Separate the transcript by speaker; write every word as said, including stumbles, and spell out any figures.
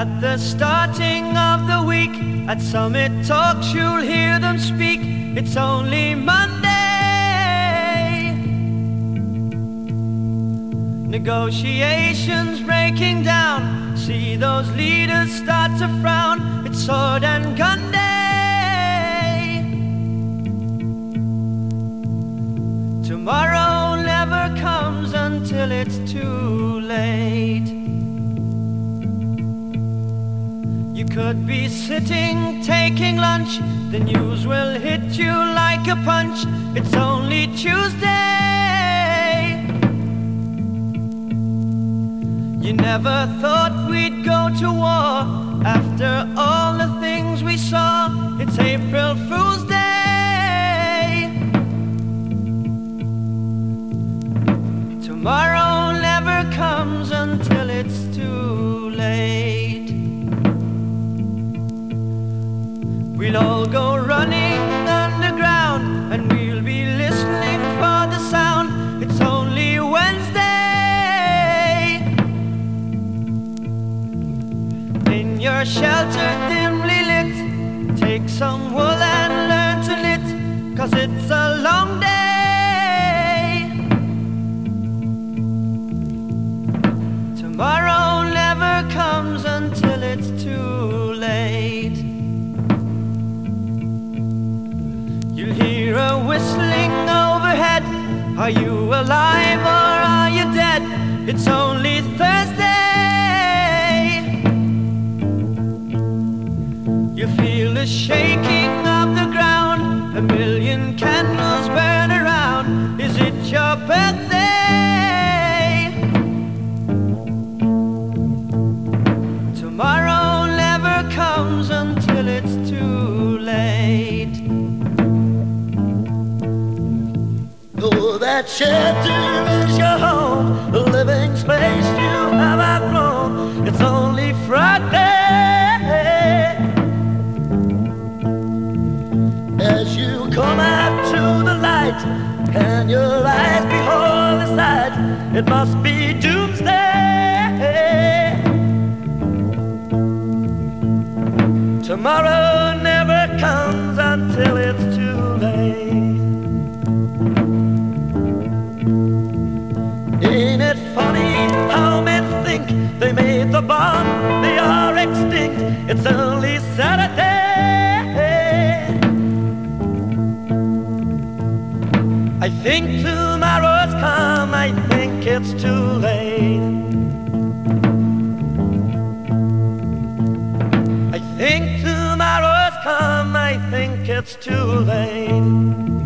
Speaker 1: At the starting of the week, at Summit Talks you'll hear them speak. It's only Monday. Negotiations breaking down, see those leaders start to frown. It's sword and gun day. Tomorrow never comes until it's too late. You could be sitting, taking lunch, the news will hit you like a punch. It's only Tuesday. You never thought we'd go to war after all the things we saw. It's April Fool's Day. Tomorrow never comes until it's too late. We'll all go running underground and we'll be listening for the sound. It's only Wednesday. In your shelter dimly lit, take some wool and learn to knit, 'cause it's a long day. Tomorrow never comes until it's too late. You'll hear a whistling overhead. Are you alive or are you dead? It's only Thursday. You feel the shaking of the ground, a million candles burn around. Is it your birthday? Tomorrow never comes until it's too late.
Speaker 2: Oh, that shelter is your home, the living space you have outgrown. It's only Friday. As you come out to the light, and your eyes behold the sight, it must be doomsday. Tomorrow never comes until it's too late. Ain't it funny how men think they made the bond, they are extinct, it's only Saturday. I think tomorrow's come, I think it's too late. I think tomorrow's come, I think it's too late.